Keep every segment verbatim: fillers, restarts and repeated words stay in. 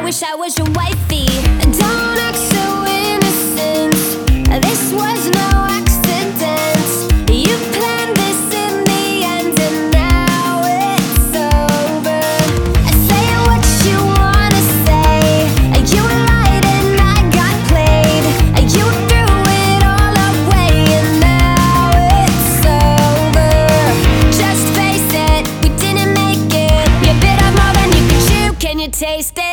wish I was your wifey. Don't act so innocent. This was no accident. You planned this in the end, and now it's over. Say what you wanna say. You lied and I got played. You threw it all away, and now it's over. Just face it, we didn't make it. You bit off more than you could chew. Can you taste it?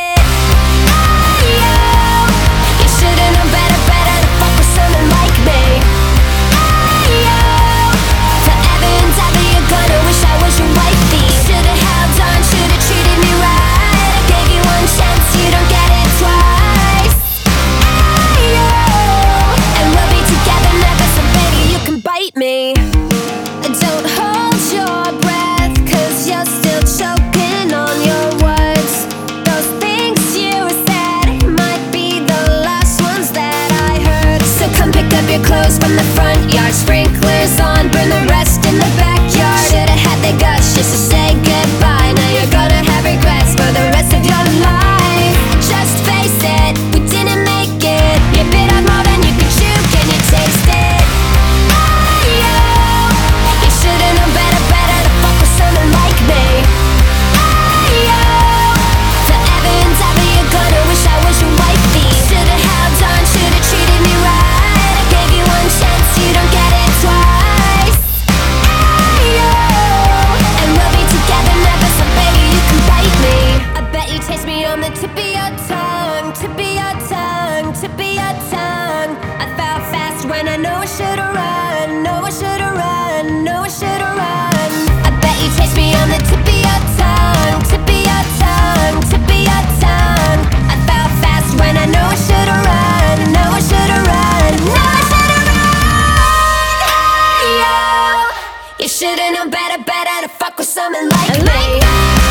Me. Don't hold your breath, cause you're still choking on your words. Those things you said might be the last ones that I heard. So come pick up your clothes from the front yard. Sprinklers on, burn the rest in the backyard. Should've had the guts just to say goodbye. Now you're gonna have regrets for the rest of your life. Just face it, we didn't make it. You bit off more than you could chew. Can you taste it? When I know I should've run, know I should've run, know I should've run. I bet you taste me on the tip of your tongue, tip of your tongue, tip of your tongue. I fell fast when I know I should've run, know I should've run, know I should've run. Hey, yo, you should've known better, better to fuck with someone like me.